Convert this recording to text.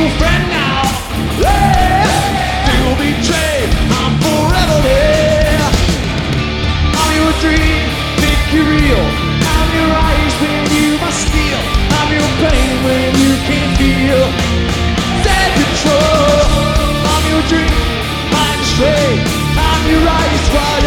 your friend now. Hey, feel betrayed, I'm forever there. I'm your dream, make you real. I'm your eyes when you must steal. I'm your pain when you can't feel. Take control. I'm your dream, I'm straight. I'm your eyes while